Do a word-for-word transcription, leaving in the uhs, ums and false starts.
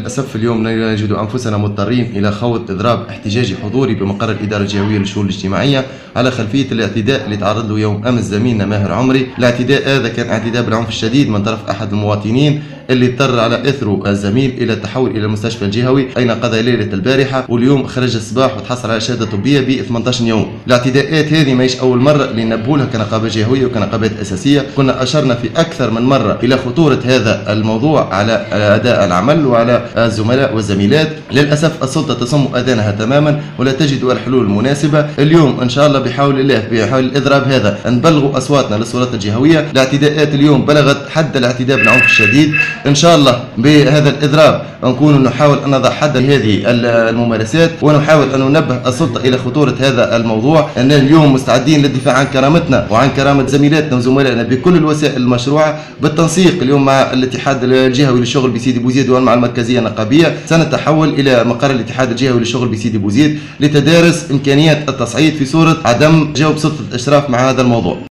للأسف اليوم نجد أنفسنا مضطرين إلى خوض إضراب احتجاجي حضوري بمقر الإدارة الجهوية للشؤون الاجتماعية على خلفية الاعتداء اللي تعرض له يوم أمس زميلنا ماهر عمري. الاعتداء هذا كان اعتداء بالعنف الشديد من طرف أحد المواطنين اللي اضطر على اثره الزميل الى التحول الى المستشفى الجهوي اين قضى ليله البارحه، واليوم خرج الصباح وتحصل على شهاده طبيه ب ثمانية عشر يوم. الاعتداءات هذه ماهيش اول مره اللي ننبهوا لها كنقابه جهويه وكنقابات اساسيه، كنا اشرنا في اكثر من مره الى خطوره هذا الموضوع على اداء العمل وعلى الزملاء والزميلات. للاسف السلطه تصم اذانها تماما ولا تجد الحلول المناسبه. اليوم ان شاء الله بحول الله بحول الاضراب هذا نبلغوا اصواتنا للسلطات الجهويه. الاعتداءات اليوم بلغت حد الاعتداء بالعنف الشديد. ان شاء الله بهذا الاضراب نكون نحاول ان نضع حدا لهذه الممارسات ونحاول ان ننبه السلطه الى خطوره هذا الموضوع، ان اليوم مستعدين للدفاع عن كرامتنا وعن كرامه زميلاتنا وزملائنا بكل الوسائل المشروعه بالتنسيق اليوم مع الاتحاد الجهوي للشغل بسيدي بوزيد ومع المركزيه النقابيه. سنتحول الى مقر الاتحاد الجهوي للشغل بسيدي بوزيد لتدارس امكانيات التصعيد في صوره عدم جوب سلطه الاشراف مع هذا الموضوع.